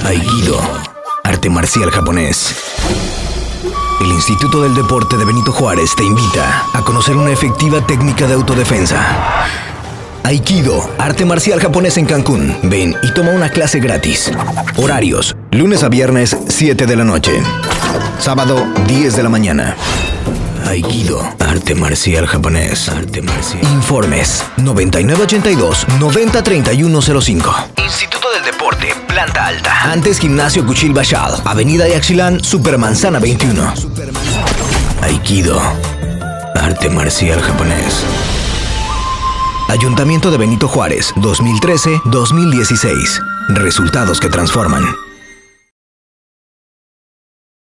Aikido, arte marcial japonés. El Instituto del Deporte de Benito Juárez te invita a conocer una efectiva técnica de autodefensa. Aikido, arte marcial japonés en Cancún. Ven y toma una clase gratis. Horarios: lunes a viernes, 7 de la noche. Sábado, 10 de la mañana. Aikido, arte marcial japonés. Informes: 9982-903105. Instituto del Deporte, planta alta. Antes Gimnasio Cuchil Bashal, Avenida Yaxchilán, Supermanzana 21. Aikido, arte marcial japonés. Ayuntamiento de Benito Juárez, 2013-2016. Resultados que transforman.